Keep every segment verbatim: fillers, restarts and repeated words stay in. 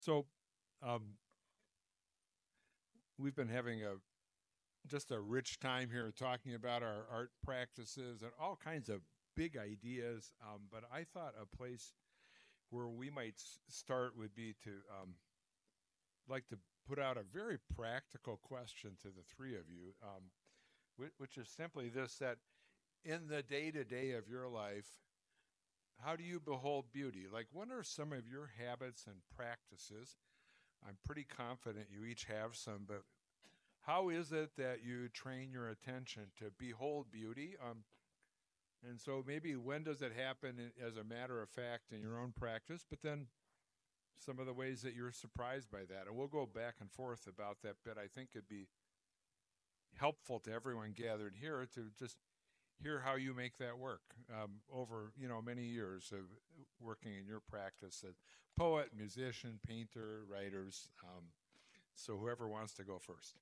So, um, we've been having a just a rich time here talking about our art practices and all kinds of big ideas. Um, but I thought a place where we might s- start would be to um, like to put out a very practical question to the three of you, um, whi- which is simply this: that in the day to day of your life, how do you behold beauty? Like, what are some of your habits and practices? I'm pretty confident you each have some, but how is it that you train your attention to behold beauty? Um, and so maybe when does it happen as a matter of fact in your own practice? But then some of the ways that you're surprised by that, and we'll go back and forth about that bit. I think it'd be helpful to everyone gathered here to just hear how you make that work um, over you know many years of working in your practice as poet, musician, painter, writers. Um, so whoever wants to go first.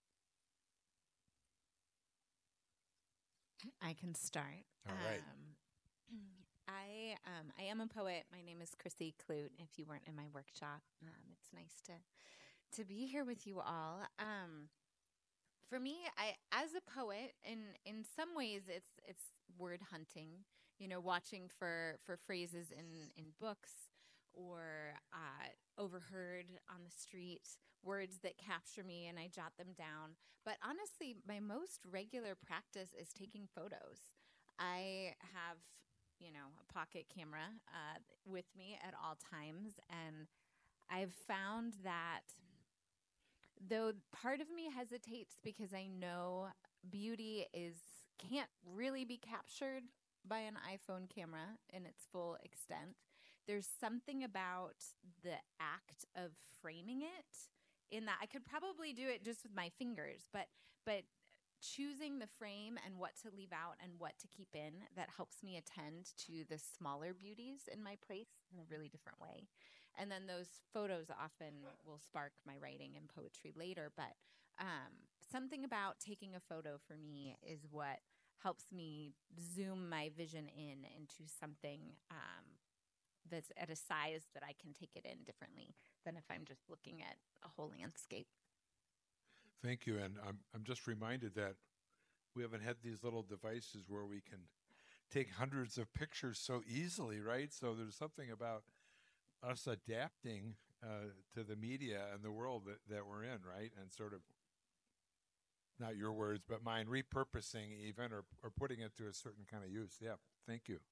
I can start. All right. Um, I um, I am a poet. My name is Chrissy Clute. If you weren't in my workshop, um, it's nice to to be here with you all. Um, for me, I as a poet, in in some ways, it's it's word hunting. You know, watching for for phrases in in books or uh, overheard on the street, words that capture me, and I jot them down. But honestly, my most regular practice is taking photos. I have, you know, a pocket camera uh, with me at all times, and I've found that though part of me hesitates because I know beauty is can't really be captured by an iPhone camera in its full extent. There's something about the act of framing it in that I could probably do it just with my fingers, but but choosing the frame and what to leave out and what to keep in that helps me attend to the smaller beauties in my place in a really different way. And then those photos often will spark my writing and poetry later. But um, something about taking a photo for me is what helps me zoom my vision in into something um, that's at a size that I can take it in differently than if I'm just looking at a whole landscape. Thank you. And I'm, I'm just reminded that we haven't had these little devices where we can take hundreds of pictures so easily, right? So there's something about us adapting uh, to the media and the world that, that we're in, right? And sort of, not your words, but mine, repurposing even or, or putting it to a certain kind of use. Yeah. Thank you.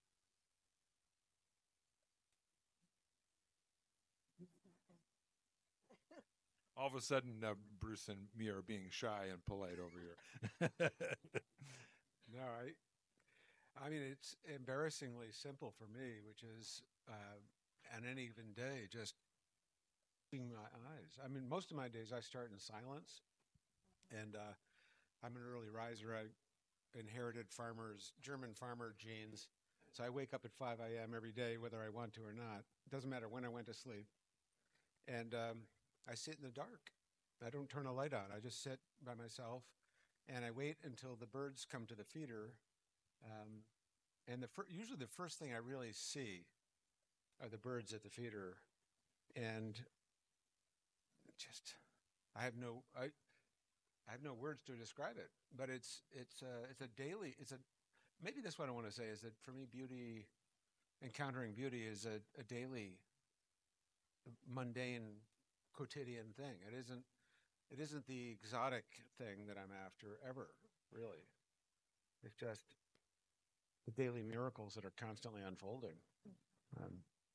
All of a sudden, uh, Bruce and me are being shy and polite over here. No, I, I mean, it's embarrassingly simple for me, which is uh, on any given day, just closing my eyes. I mean, most of my days I start in silence, and uh, I'm an early riser. I inherited farmers, German farmer genes. So I wake up at five a m every day, whether I want to or not. It doesn't matter when I went to sleep. And um, I sit in the dark. I don't turn a light on. I just sit by myself, and I wait until the birds come to the feeder. Um, and the fir- usually the first thing I really see are the birds at the feeder, and just I have no I, I have no words to describe it. But it's it's a, it's a daily it's a maybe that's what I want to say is that for me beauty encountering beauty is a, a daily mundane quotidian thing. It isn't it isn't the exotic thing that I'm after ever really. It's just the daily miracles that are constantly unfolding. Um,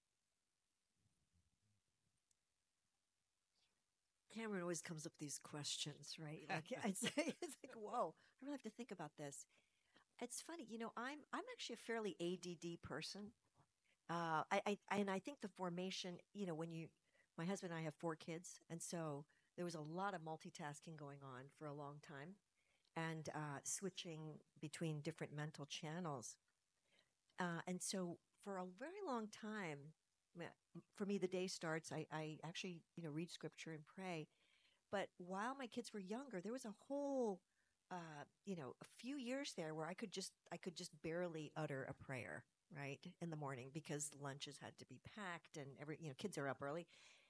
Cameron always comes up with these questions, right? Like I'd say, it's like, whoa, I really have to think about this. It's funny, you know, I'm I'm actually a fairly A D D person. Uh, I, I and I think the formation, you know, when you, my husband and I have four kids, and so there was a lot of multitasking going on for a long time, and uh, switching between different mental channels. Uh, and so for a very long time, for me, the day starts. I, I actually, you know, read scripture and pray. But while my kids were younger, there was a whole, uh, you know, a few years there where I could just, I could just barely utter a prayer, right, in the morning because lunches had to be packed and every, you know, kids are up early.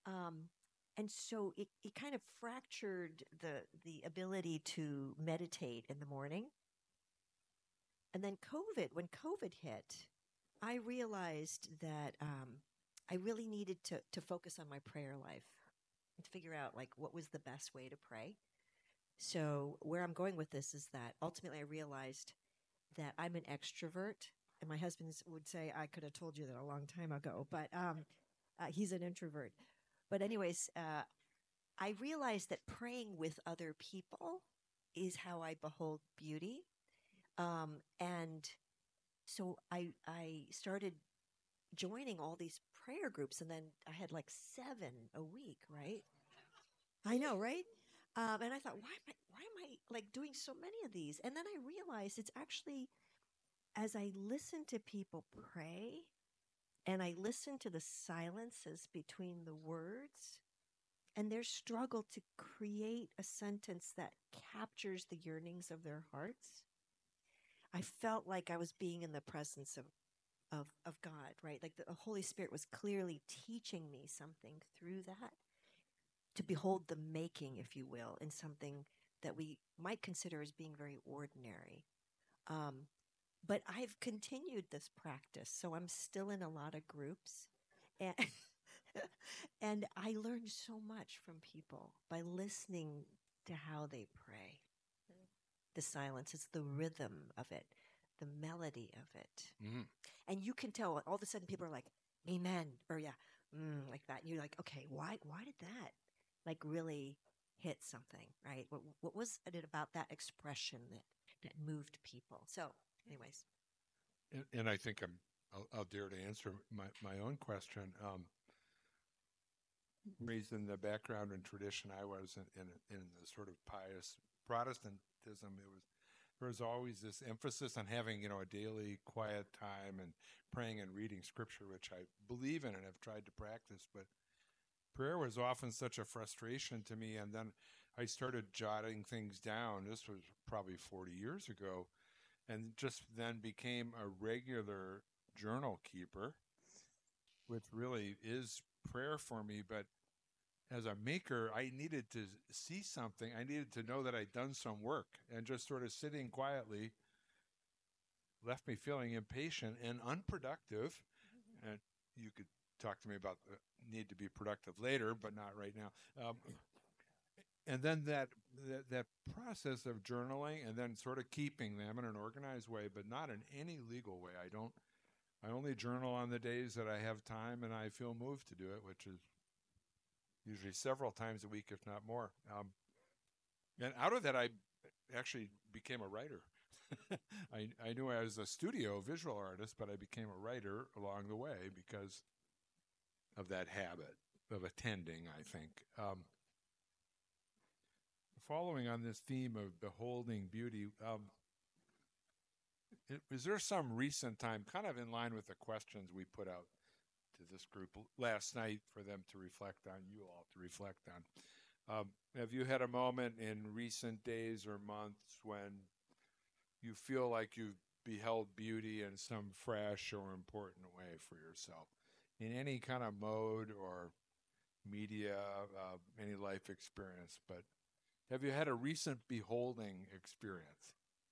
Um, and so it, it kind of fractured the the ability to meditate in the morning. And then COVID, when COVID hit, I realized that um, I really needed to to focus on my prayer life and to figure out like what was the best way to pray. So where I'm going with this is that ultimately I realized that I'm an extrovert, and my husband would say I could have told you that a long time ago, but um, uh, he's an introvert. But anyways, uh, I realized that praying with other people is how I behold beauty, um, and so I I started joining all these prayer groups, and then I had like seven a week, right? I know, right? Um, and I thought, why am I why am I like doing so many of these? And then I realized it's actually as I listen to people pray and I listen to the silences between the words and their struggle to create a sentence that captures the yearnings of their hearts, I felt like I was being in the presence of of of God, right? Like the Holy Spirit was clearly teaching me something through that to behold the making, if you will, in something that we might consider as being very ordinary. Um, but I've continued this practice, so I'm still in a lot of groups, and and I learned so much from people by listening to how they pray. The silence, it's the rhythm of it, the melody of it. Mm-hmm. And you can tell all of a sudden people are like, amen, or yeah, mm, like that. And you're like, okay, why why did that like really hit something, right? What what was it about that expression that that moved people? So, anyways. And, and I think I'm, I'll, I'll dare to answer my, my own question. Um, raised in the background and tradition I was in, in, in the sort of pious Protestantism, it was there was always this emphasis on having, you know, a daily quiet time and praying and reading scripture, which I believe in and have tried to practice. But prayer was often such a frustration to me. And then I started jotting things down. This was probably forty years ago, and just then became a regular journal keeper, which really is prayer for me. But as a maker, I needed to see something. I needed to know that I'd done some work, and just sort of sitting quietly left me feeling impatient and unproductive. And you could talk to me about the need to be productive later, but not right now. Um, and then that, that that process of journaling and then sort of keeping them in an organized way, but not in any legal way. I don't. I only journal on the days that I have time and I feel moved to do it, which is usually several times a week, if not more. Um, and out of that, I actually became a writer. I, I knew I was a studio visual artist, but I became a writer along the way because of that habit of attending, I think. Um, following on this theme of beholding beauty, um, is there some recent time, kind of in line with the questions we put out to this group last night for them to reflect on, you all to reflect on. Um, have you had a moment in recent days or months when you feel like you've beheld beauty in some fresh or important way for yourself, in any kind of mode or media, uh, any life experience? But have you had a recent beholding experience?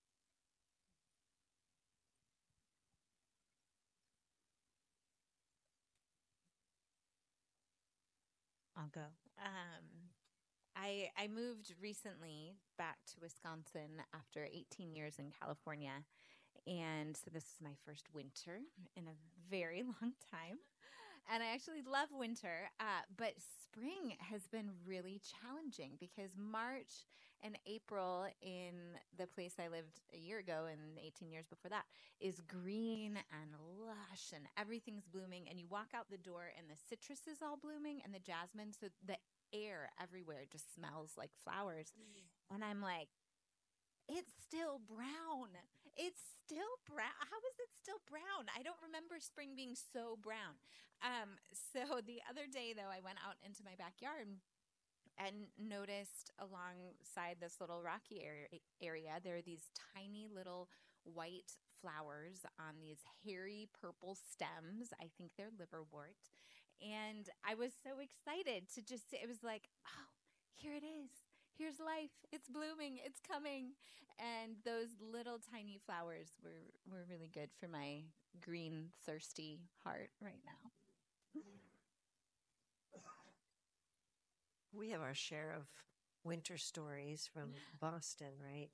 I'll go. Um, I I moved recently back to Wisconsin after eighteen years in California, and so this is my first winter in a very long time. And I actually love winter, uh, but spring has been really challenging because March and April in the place I lived a year ago and eighteen years before that is green and lush and everything's blooming. And you walk out the door and the citrus is all blooming and the jasmine. So the air everywhere just smells like flowers. And I'm like, it's still brown. It's still brown. How is it still brown? I don't remember spring being so brown. Um, so the other day, though, I went out into my backyard and noticed alongside this little rocky area, area there are these tiny little white flowers on these hairy purple stems. I think they're liverwort. And I was so excited to just, it was like, oh, here it is. Here's life. It's blooming. It's coming. And those little tiny flowers were, were really good for my green, thirsty heart right now. We have our share of winter stories from Boston, right?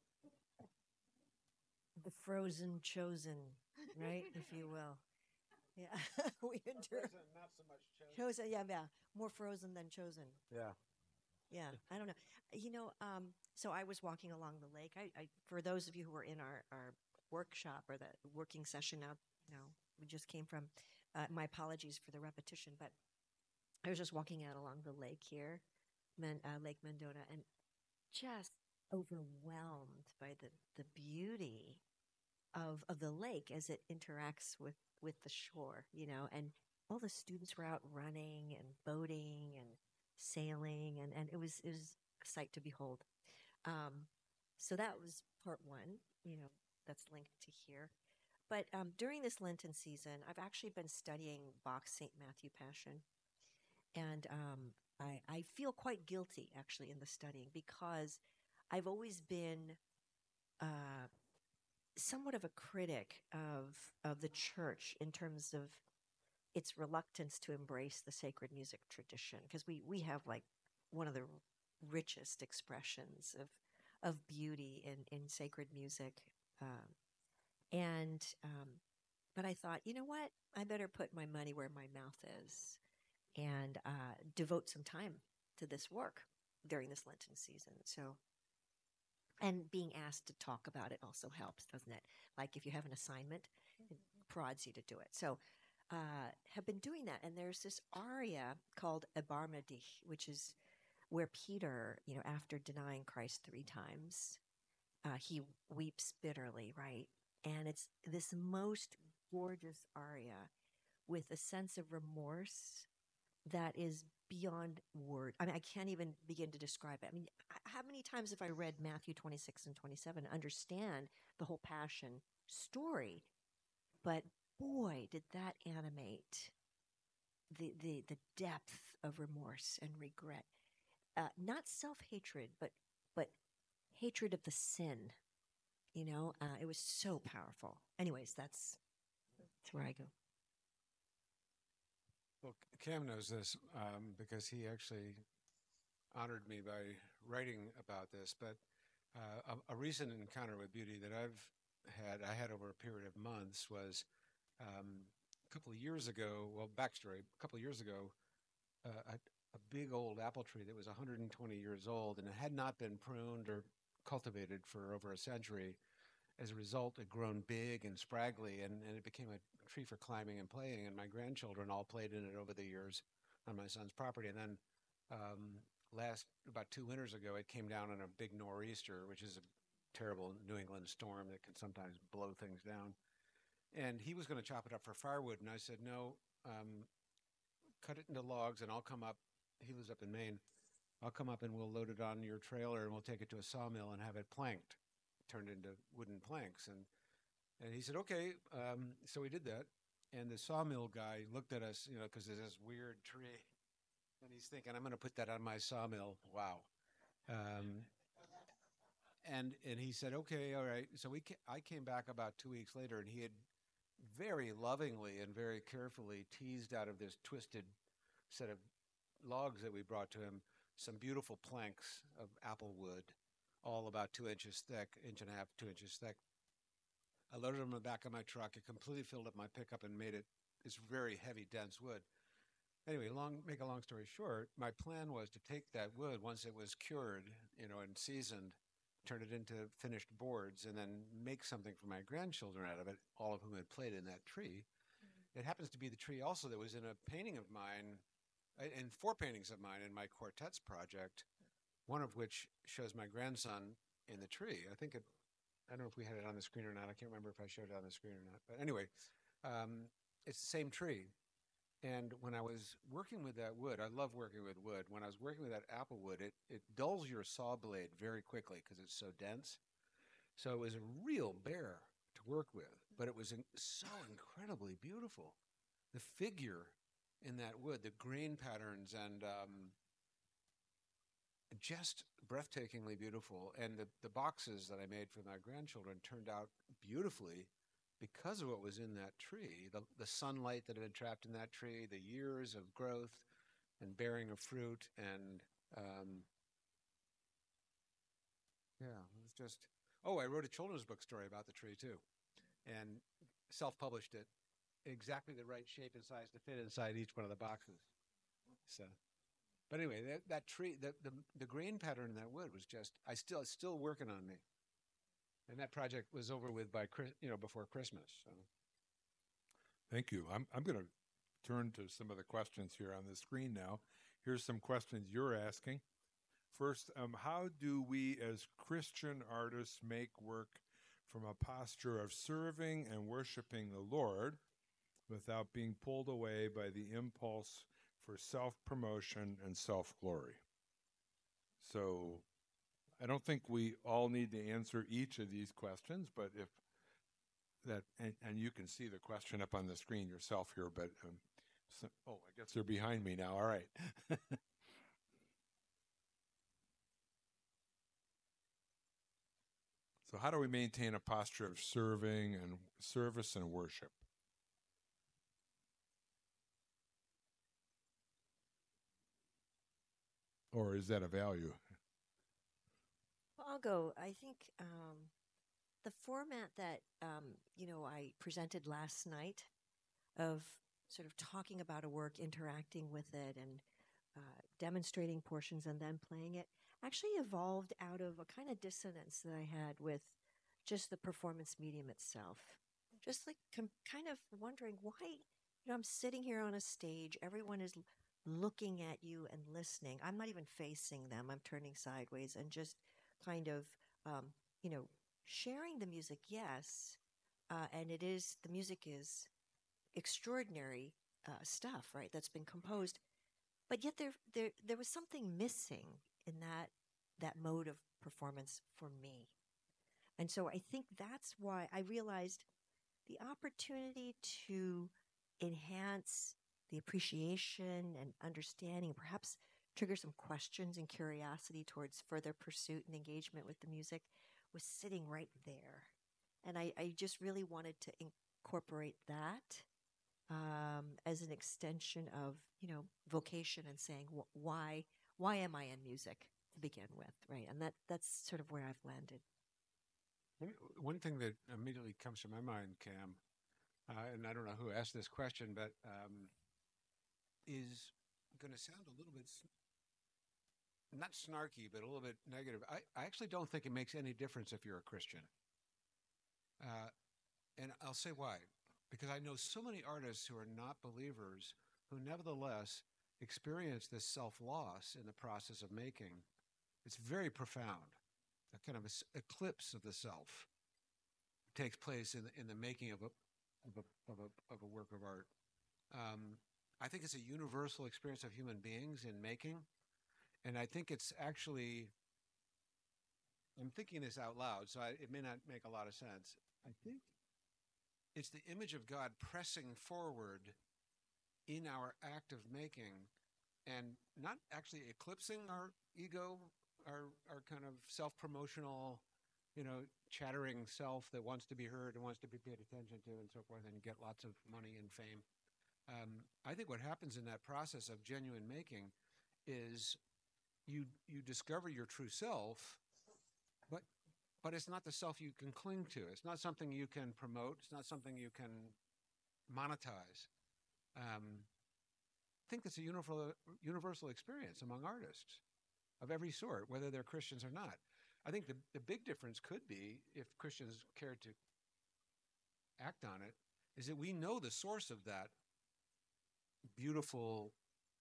The frozen chosen, right, if you will. Yeah, we endure. Frozen, not so much chosen. Chosen, yeah, yeah, more frozen than chosen. Yeah. Yeah, I don't know. You know, um, so I was walking along the lake. I, I, for those of you who were in our, our workshop or the working session out, you know, we just came from. Uh, my apologies for the repetition, but I was just walking out along the lake here, Men, uh, Lake Mendota, and just overwhelmed by the the beauty of of the lake as it interacts with with the shore, you know, and all the students were out running and boating and sailing, and and it was it was a sight to behold. Um, so that was part one, you know, that's linked to here. But um, during this Lenten season, I've actually been studying Bach's Saint Matthew Passion, and um, I I feel quite guilty actually in the studying because I've always been uh, somewhat of a critic of of the church in terms of its reluctance to embrace the sacred music tradition, because we we have like one of the richest expressions of of beauty in in sacred music, um, and um, but I thought, you know what, I better put my money where my mouth is and uh, devote some time to this work during this Lenten season. So, and being asked to talk about it also helps, doesn't it? Like if you have an assignment, it prods you to do it. So, uh, have been doing that. And there's this aria called Erbarme dich, which is where Peter, you know, after denying Christ three times, uh, he weeps bitterly, right? And it's this most gorgeous aria with a sense of remorse that is beyond word. I mean, I can't even begin to describe it. I mean, how many times have I read Matthew twenty-six and twenty-seven, understand the whole passion story? But boy, did that animate the, the, the depth of remorse and regret. Uh, not self-hatred, but, but hatred of the sin. You know, uh, it was so powerful. Anyways, that's, that's where I go. Well, Cam knows this um, because he actually honored me by writing about this. But uh, a, a recent encounter with beauty that I've had, I had over a period of months, was um, a couple of years ago. Well, backstory: a couple of years ago, uh, a, a big old apple tree that was one hundred twenty years old and it had not been pruned or cultivated for over a century. As a result, it grown big and spraggly, and, and it became a tree for climbing and playing. And my grandchildren all played in it over the years on my son's property. And then um, last, about two winters ago, it came down in a big nor'easter, which is a terrible New England storm that can sometimes blow things down. And he was going to chop it up for firewood. And I said, no, um, cut it into logs and I'll come up. He lives up in Maine. I'll come up and we'll load it on your trailer and we'll take it to a sawmill and have it planked, turned into wooden planks. And and he said, okay. Um, so we did that. And the sawmill guy looked at us, you know, because there's this weird tree. And he's thinking, I'm going to put that on my sawmill. Wow. Um, and and he said, okay, all right. So we ca- I came back about two weeks later, and he had very lovingly and very carefully teased out of this twisted set of logs that we brought to him some beautiful planks of apple wood, all about two inches thick, inch and a half, two inches thick. I loaded them in the back of my truck. It completely filled up my pickup and made it this very heavy, dense wood. Anyway, long make a long story short, my plan was to take that wood once it was cured, you know, and seasoned, turn it into finished boards, and then make something for my grandchildren out of it, all of whom had played in that tree. It happens to be the tree also that was in a painting of mine, in four paintings of mine in my quartets project, one of which shows my grandson in the tree. I think it, I don't know if we had it on the screen or not. I can't remember if I showed it on the screen or not. But anyway, um, it's the same tree. And when I was working with that wood, I love working with wood. When I was working with that apple wood, it, it dulls your saw blade very quickly because it's so dense. So it was a real bear to work with, but it was in, so incredibly beautiful. The figure in that wood, the grain patterns, and um, just breathtakingly beautiful. And the, the boxes that I made for my grandchildren turned out beautifully because of what was in that tree, the, the sunlight that had been trapped in that tree, the years of growth and bearing of fruit. And um, yeah, it was just, oh, I wrote a children's book story about the tree too, and self-published it, exactly the right shape and size to fit inside each one of the boxes. So, but anyway, that, that tree, the, the the grain pattern in that wood was just, I still, it's still working on me. And that project was over with by, Chris- you know, before Christmas. So. Thank you. I'm I'm going to turn to some of the questions here on the screen now. Here's some questions you're asking. First, um, how do we as Christian artists make work from a posture of serving and worshiping the Lord without being pulled away by the impulse for self-promotion and self-glory? So I don't think we all need to answer each of these questions, but if that, and, and you can see the question up on the screen yourself here, but, um, so, oh, I guess they're behind me now. All right. So how do we maintain a posture of serving and service and worship? Or is that a value? Well, I'll go. I think um, the format that um, you know I presented last night of sort of talking about a work, interacting with it, and uh, demonstrating portions, and then playing it actually evolved out of a kind of dissonance that I had with just the performance medium itself. Just like com- kind of wondering why, you know, I'm sitting here on a stage, everyone is l- looking at you and listening. I'm not even facing them, I'm turning sideways and just kind of, um, you know, sharing the music, yes. Uh, and it is, the music is extraordinary uh, stuff, right? That's been composed, but yet there, there, there was something missing in that that mode of performance for me. And so I think that's why I realized the opportunity to enhance the appreciation and understanding, perhaps trigger some questions and curiosity towards further pursuit and engagement with the music, was sitting right there. And I, I just really wanted to incorporate that um, as an extension of, you know, vocation and saying, wh- why, why am I in music to begin with, right? And that that's sort of where I've landed. One one thing that immediately comes to my mind, Cam, uh, and I don't know who asked this question, but um, is going to sound a little bit, s- not snarky, but a little bit negative. I, I actually don't think it makes any difference if you're a Christian. Uh, and I'll say why. Because I know so many artists who are not believers who nevertheless experience this self loss in the process of making. It's very profound. A kind of a s- eclipse of the self takes place in the, in the making of a of a, of a of a work of art. Um, I think it's a universal experience of human beings in making, and I think it's actually. I'm thinking this out loud, so I, it may not make a lot of sense. I think it's the image of God pressing forward in our act of making, and not actually eclipsing our ego, our our kind of self-promotional, you know, chattering self that wants to be heard and wants to be paid attention to and so forth and get lots of money and fame. Um, I think what happens in that process of genuine making is you you discover your true self, but but it's not the self you can cling to. It's not something you can promote. It's not something you can monetize. Um, I think that's a universal universal experience among artists of every sort, whether they're Christians or not. I think the, the big difference could be, if Christians cared to act on it, is that we know the source of that beautiful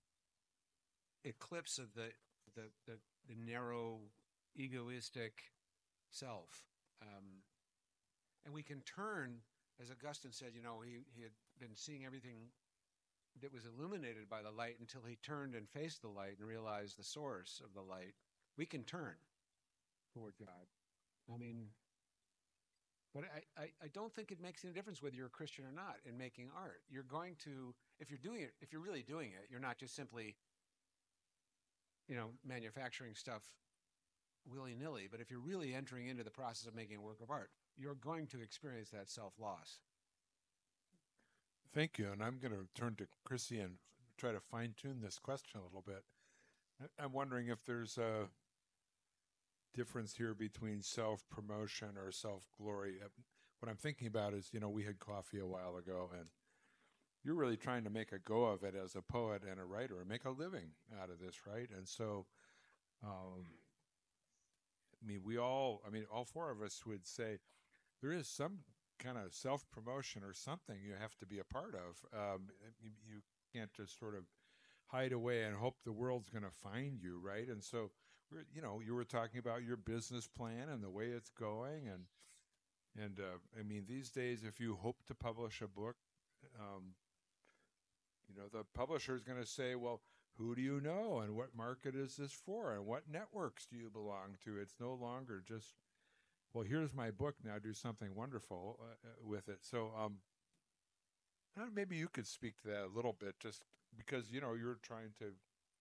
eclipse of the the, the, the narrow, egoistic self. Um, and we can turn, as Augustine said, you know, he, he had been seeing everything that was illuminated by the light until he turned and faced the light and realized the source of the light. We can turn toward God. I mean, But I, I, I don't think it makes any difference whether you're a Christian or not in making art. You're going to, if you're doing it, if you're really doing it, you're not just simply, you know, manufacturing stuff willy-nilly. But if you're really entering into the process of making a work of art, you're going to experience that self-loss. Thank you. And I'm going to turn to Chrissy and try to fine-tune this question a little bit. I- I'm wondering if there's a difference here between self-promotion or self-glory. Uh, What I'm thinking about is, you know, we had coffee a while ago, and you're really trying to make a go of it as a poet and a writer and make a living out of this, right? And so, um, I mean, we all, I mean, all four of us would say there is some kind of self-promotion or something you have to be a part of. Um, you, you can't just sort of hide away and hope the world's going to find you, right? And so, we're, you know, you were talking about your business plan and the way it's going, and and uh, I mean, these days, if you hope to publish a book, um, you know, the publisher is going to say, well, who do you know, and what market is this for, and what networks do you belong to? It's no longer just, well, here's my book, now do something wonderful uh, uh, with it. So um, uh, maybe you could speak to that a little bit, just because, you know, you're trying to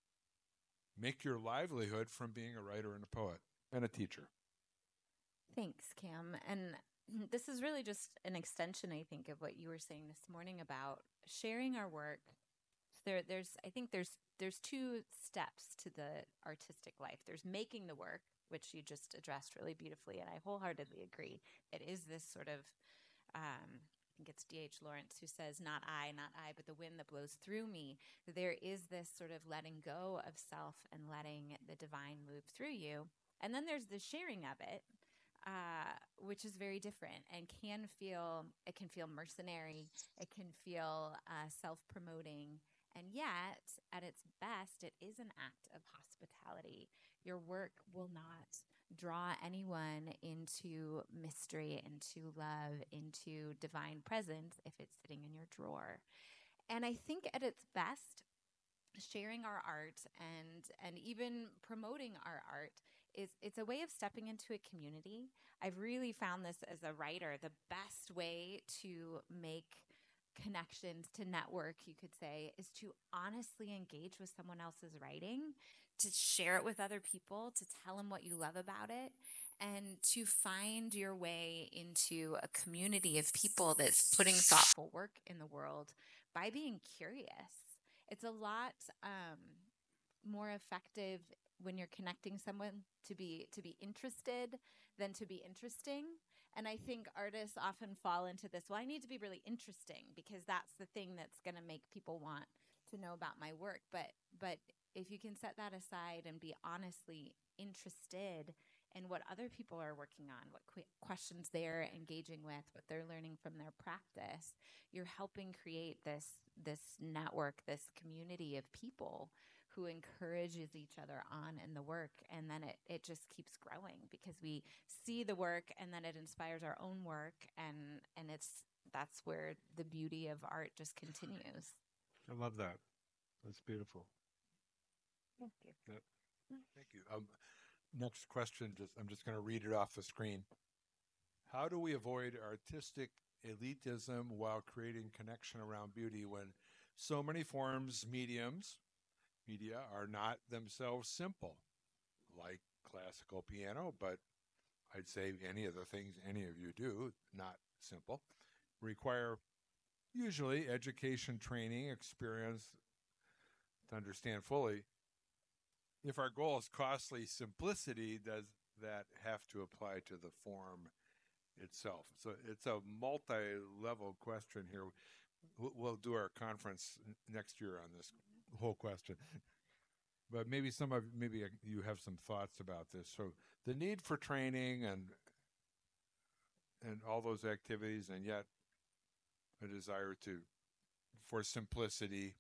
make your livelihood from being a writer and a poet and a teacher. Thanks, Cam. And this is really just an extension, I think, of what you were saying this morning about sharing our work. There, there's, I think there's, there's two steps to the artistic life. There's making the work, which you just addressed really beautifully, and I wholeheartedly agree. It is this sort of, um, I think it's D H Lawrence who says, "Not I, not I, but the wind that blows through me." There is this sort of letting go of self and letting the divine move through you, and then there's the sharing of it. Uh, which is very different and can feel, it can feel mercenary, it can feel uh, self-promoting, and yet at its best, it is an act of hospitality. Your work will not draw anyone into mystery, into love, into divine presence if it's sitting in your drawer. And I think at its best, sharing our art and and even promoting our art is it's a way of stepping into a community. I've really found this as a writer, the best way to make connections, to network, you could say, is to honestly engage with someone else's writing, to share it with other people, to tell them what you love about it, and to find your way into a community of people that's putting thoughtful work in the world by being curious. It's a lot um, more effective when you're connecting someone to be to be interested than to be interesting. And I think artists often fall into this, well, I need to be really interesting because that's the thing that's going to make people want to know about my work. But but if you can set that aside and be honestly interested in what other people are working on, what qu- questions they're engaging with, what they're learning from their practice, you're helping create this this network, this community of people who encourages each other on in the work. And then it, it just keeps growing because we see the work and then it inspires our own work. And, and it's, that's where the beauty of art just continues. I love that. That's beautiful. Thank you. Yep. Thank you. Um, next question, just I'm just going to read it off the screen. How do we avoid artistic elitism while creating connection around beauty when so many forms, mediums, media are not themselves simple, like classical piano, but I'd say any of the things any of you do, not simple, require usually education, training, experience to understand fully. If our goal is costly simplicity, does that have to apply to the form itself? So it's a multi-level question here. We'll do our conference next year on this whole question. But maybe some of maybe you have some thoughts about this. So the need for training and and all those activities, and yet a desire to for simplicity.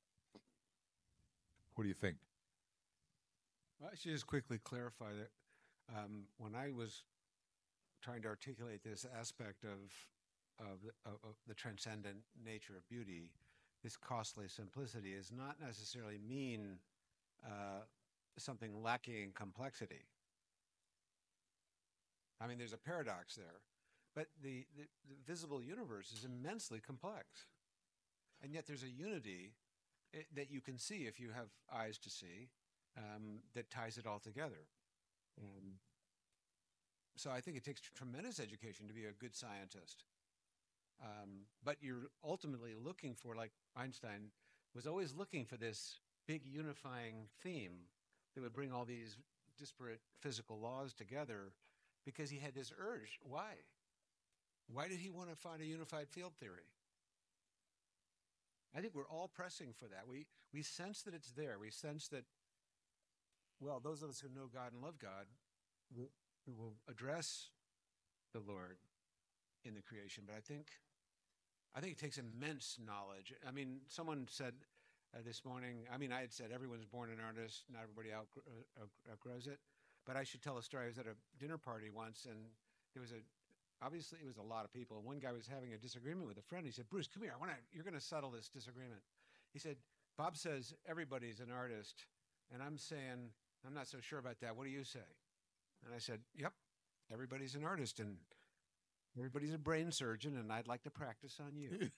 What do you think? Well, I should just quickly clarify that um, when I was trying to articulate this aspect of of the, of, of the transcendent nature of beauty, this costly simplicity is not necessarily mean uh, something lacking in complexity. I mean, there's a paradox there. But the, the, the visible universe is immensely complex. And yet there's a unity i- that you can see if you have eyes to see, um, that ties it all together. Um, so I think it takes tremendous education to be a good scientist. Um, but you're ultimately looking for, like Einstein was always looking for this big unifying theme that would bring all these disparate physical laws together, because he had this urge. Why? Why did he want to find a unified field theory? I think we're all pressing for that. We we sense that it's there. We sense that, well, those of us who know God and love God will, will address the Lord in the creation. But I think I think it takes immense knowledge. I mean, someone said uh, this morning, I mean, I had said everyone's born an artist, not everybody outgr- uh, out- outgrows it. But I should tell a story. I was at a dinner party once, and there was a, obviously it was a lot of people. And one guy was having a disagreement with a friend. He said, Bruce, come here. I want to, you're going to settle this disagreement. He said, Bob says everybody's an artist. And I'm saying, I'm not so sure about that. What do you say? And I said, yep, everybody's an artist. And everybody's a brain surgeon, and I'd like to practice on you.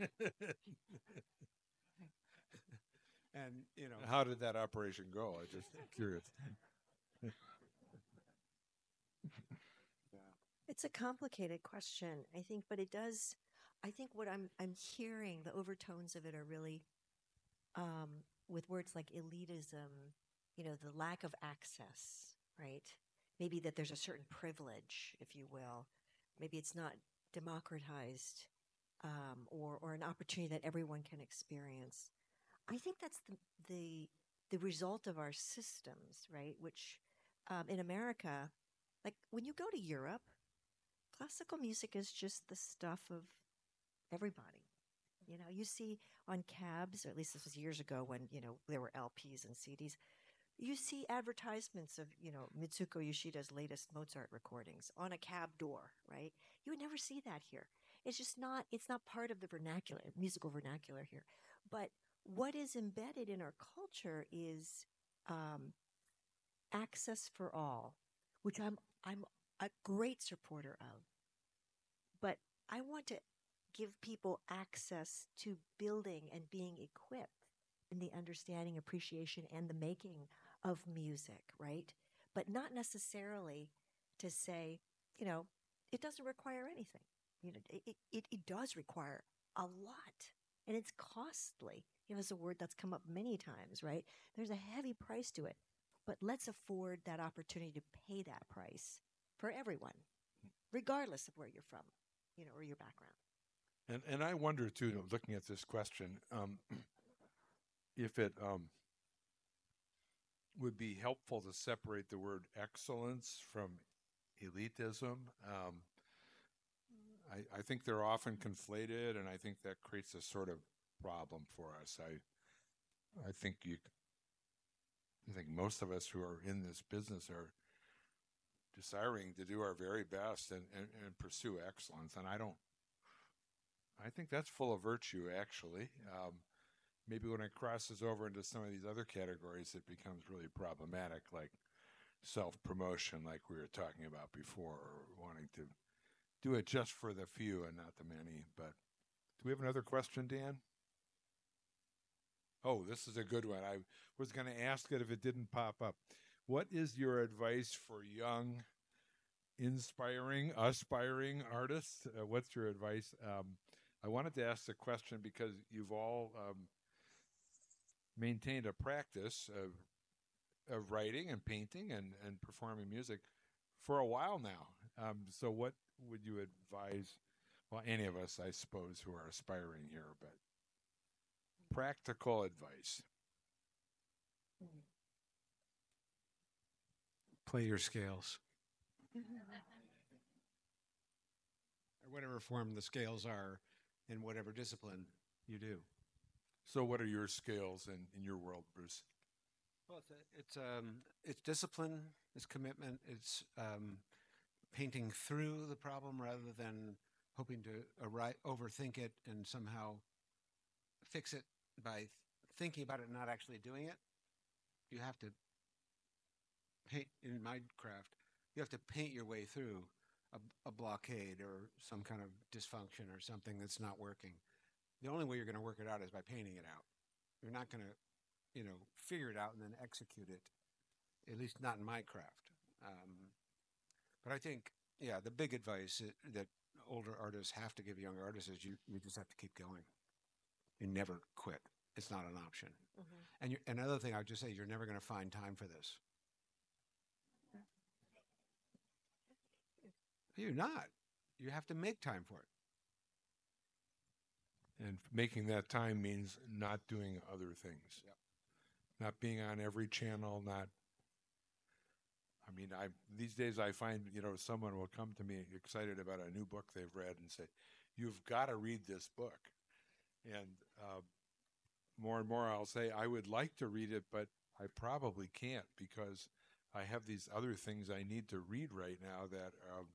And, you know, How did that operation go? I'm just curious. It's a complicated question, I think, but it does. I think what I'm I'm hearing, the overtones of it are really, um, with words like elitism, you know, the lack of access, right? Maybe that there's a certain privilege, if you will. Maybe it's not democratized, um, or or an opportunity that everyone can experience. I think that's the the the result of our systems, right? Which, um, in America, like when you go to Europe, classical music is just the stuff of everybody. You know, you see on cabs, or at least this was years ago when, you know, there were L Ps and C Ds. You see advertisements of, you know, Mitsuko Yoshida's latest Mozart recordings on a cab door, right? You would never see that here. It's just not, it's not part of the vernacular, musical vernacular here. But what is embedded in our culture is um, access for all, which I'm, I'm a great supporter of. But I want to give people access to building and being equipped in the understanding, appreciation, and the making of music, right? But not necessarily to say, you know, it doesn't require anything. You know, it, it, it does require a lot, and it's costly. You know, it's a word that's come up many times, right? There's a heavy price to it, but let's afford that opportunity to pay that price for everyone, regardless of where you're from, you know, or your background. And and I wonder too, looking at this question, um, if it um, would be helpful to separate the word excellence from elitism. Um, I, I think they're often conflated, and I think that creates a sort of problem for us. I I think you, I think most of us who are in this business are desiring to do our very best and, and, and pursue excellence, and I don't. I think that's full of virtue, actually. Um, maybe when it crosses over into some of these other categories, it becomes really problematic, like self-promotion, like we were talking about before, or wanting to do it just for the few and not the many. But do we have another question, Dan? Oh, this is a good one. I was going to ask it if it didn't pop up. What is your advice for young, inspiring, aspiring artists? Uh, what's your advice? Um, I wanted to ask the question because you've all um, maintained a practice of of writing and painting and, and performing music for a while now. Um, so what would you advise, well, any of us, I suppose, who are aspiring here, but practical advice? play your scales. Or whatever form the scales are in whatever discipline you do. So what are your scales in, in your world, Bruce? Well, it's a, it's um it's discipline, it's commitment, it's um, painting through the problem rather than hoping to arri- overthink it and somehow fix it by th- thinking about it and not actually doing it. You have to paint in my craft. You have to paint your way through a, a blockade or some kind of dysfunction or something that's not working. The only way you're going to work it out is by painting it out. You're not going to, you know, figure it out and then execute it, at least not in my craft. Um, but I think, yeah, the big advice that, that older artists have to give younger artists is you, you just have to keep going. You never quit. It's not an option. Mhm. And you, another thing I would just say, you're never going to find time for this. You're not. You have to make time for it. And making that time means not doing other things. Yep. Not being on every channel, not I mean, I these days I find, you know, someone will come to me excited about a new book they've read and say, "You've got to read this book." And uh, more and more I'll say, "I would like to read it, but I probably can't because I have these other things I need to read right now that um,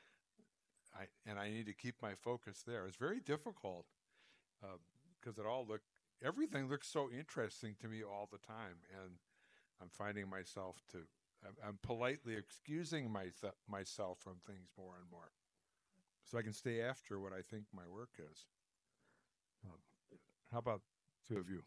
I and I need to keep my focus there." It's very difficult because uh, it all look everything looks so interesting to me all the time, and I'm finding myself to I'm, I'm politely excusing my th- myself from things more and more, so I can stay after what I think my work is. Um, how about two of you?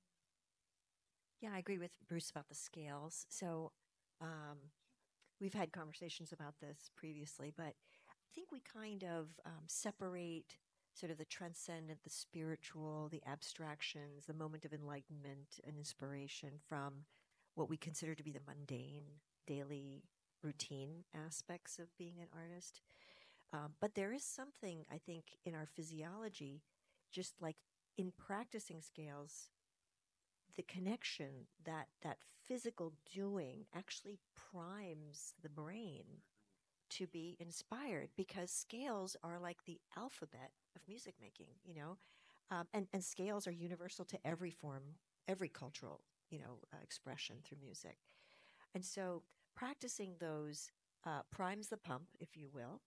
Yeah, I agree with Bruce about the scales. So um, we've had conversations about this previously, but I think we kind of um, separate sort of the transcendent, the spiritual, the abstractions, the moment of enlightenment and inspiration from what we consider to be the mundane, daily routine aspects of being an artist. Um, but there is something, I think, in our physiology, just like in practicing scales, the connection that that physical doing actually primes the brain to be inspired because scales are like the alphabet of music making, you know, um, and and scales are universal to every form, every cultural, you know, uh, expression through music, and so practicing those uh, primes the pump, if you will.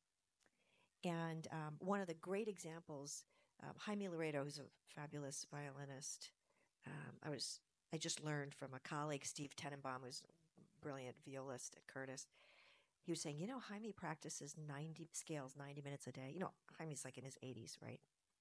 And um, one of the great examples, um, Jaime Laredo, who's a fabulous violinist. Um, I was I just learned from a colleague, Steve Tenenbaum, who's a brilliant violist at Curtis. He was saying, you know, Jaime practices ninety scales, ninety minutes a day. You know, Jaime's like in his eighties, right?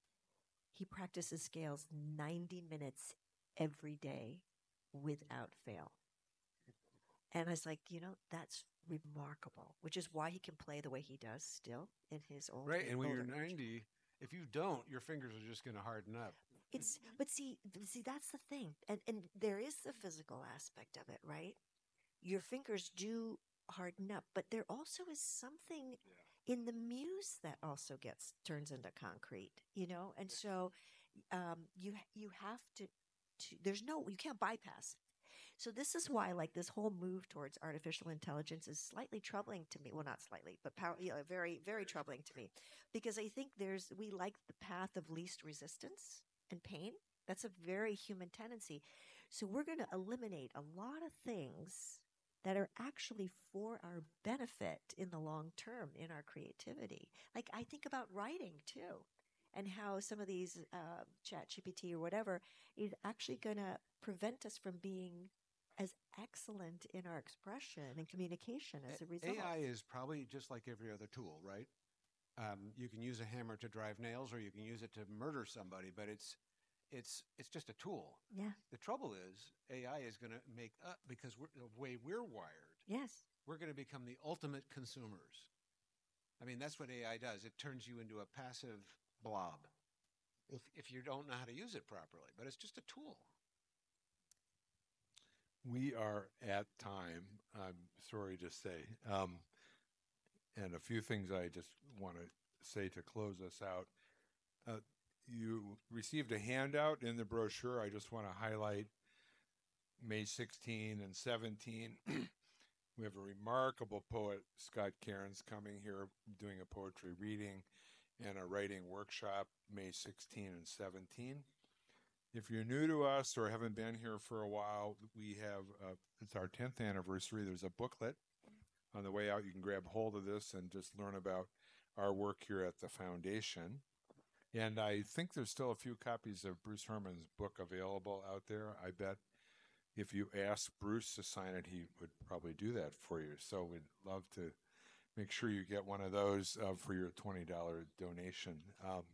He practices scales ninety minutes every day without fail. And I was like, you know, that's remarkable, which is why he can play the way he does still in his old Right. And when you're older age. ninety, if you don't, your fingers are just going to harden up. It's but see th- see that's the thing, and and there is the physical aspect of it, right? Your fingers do harden up, but there also is something in the muse that also gets turns into concrete, you know, and so um, you you have to to there's no you can't bypass it. So this is why like this whole move towards artificial intelligence is slightly troubling to me. Well, not slightly, but pow- you know, very very troubling to me because I think there's we like the path of least resistance and pain. That's a very human tendency. So we're going to eliminate a lot of things that are actually for our benefit in the long term in our creativity. Like I think about writing too, and how some of these uh, chat G P T or whatever is actually going to prevent us from being as excellent in our expression and communication as a result. A I is probably just like every other tool, right? Um, you can use a hammer to drive nails, or you can use it to murder somebody, but it's it's it's just a tool. Yeah. The trouble is, A I is going to make up because we're, the way we're wired, Yes. we're going to become the ultimate consumers. I mean, that's what A I does. It turns you into a passive blob if if you don't know how to use it properly. But it's just a tool. We are at time, I'm sorry to say. Um, and a few things I just want to say to close us out. Uh, you received a handout in the brochure. I just want to highlight May sixteenth and seventeenth. We have a remarkable poet, Scott Cairns, coming here doing a poetry reading and a writing workshop May sixteenth and seventeenth. If you're new to us or haven't been here for a while, we have, uh, it's our tenth anniversary. There's a booklet on the way out. You can grab hold of this and just learn about our work here at the foundation. And I think there's still a few copies of Bruce Herman's book available out there. I bet if you ask Bruce to sign it, he would probably do that for you. So we'd love to make sure you get one of those uh, for your twenty dollar donation. Um,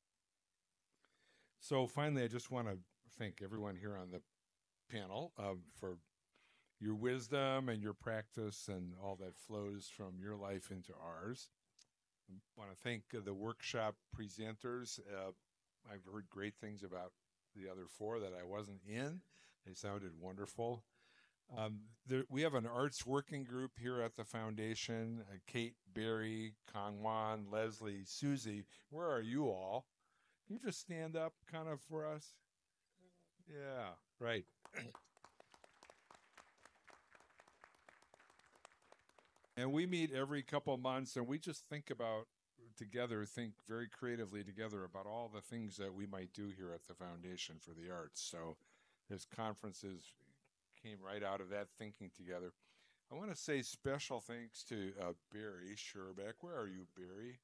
so finally, I just want to thank everyone here on the panel uh, for your wisdom and your practice and all that flows from your life into ours. I want to thank uh, the workshop presenters. Uh, I've heard great things about the other four that I wasn't in. They sounded wonderful. Um, there, we have an arts working group here at the foundation. Uh, Kate, Barry, Kangwan, Leslie, Susie. Where are you all? Can you just stand up kind of for us? Yeah, right. And we meet every couple months and we just think about together, think very creatively together about all the things that we might do here at the Foundation for the Arts. So this conferences came right out of that thinking together. I want to say special thanks to uh, Barry Sherbeck. Where are you, Barry?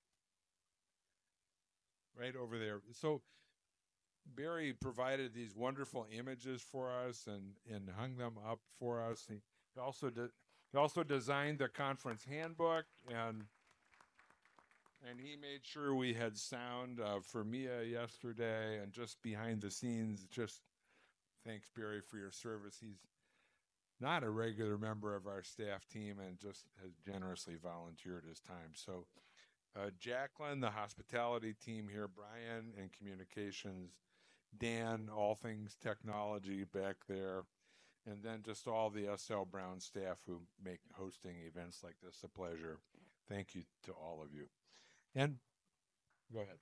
Right over there. So Barry provided these wonderful images for us and, and hung them up for us. He also did, he also designed the conference handbook, and and he made sure we had sound uh, for Mia yesterday, and just behind the scenes. Just thanks, Barry, for your service. He's not a regular member of our staff team and just has generously volunteered his time. So uh, Jacqueline, the hospitality team here, Brian in communications, Dan, all things technology back there, and then just all the S L Brown staff who make hosting events like this a pleasure. Thank you to all of you. And go ahead.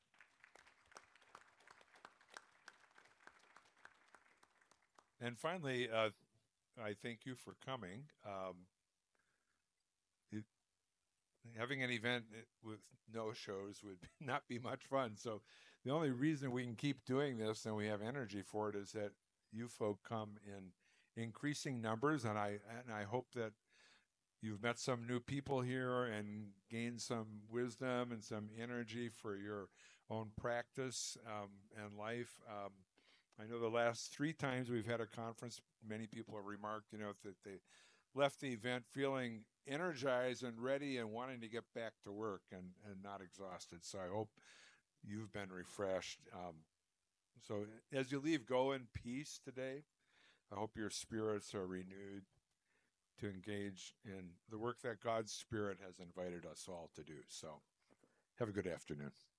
And finally, uh, I thank you for coming. Um, it, having an event with no shows would not be much fun. So the only reason we can keep doing this and we have energy for it is that you folk come in increasing numbers, and I and I hope that you've met some new people here and gained some wisdom and some energy for your own practice um, and life. Um, I know the last three times we've had a conference, many people have remarked, you know, that they left the event feeling energized and ready and wanting to get back to work and, and not exhausted. So I hope you've been refreshed. Um, so as you leave, go in peace today. I hope your spirits are renewed to engage in the work that God's Spirit has invited us all to do. So have a good afternoon.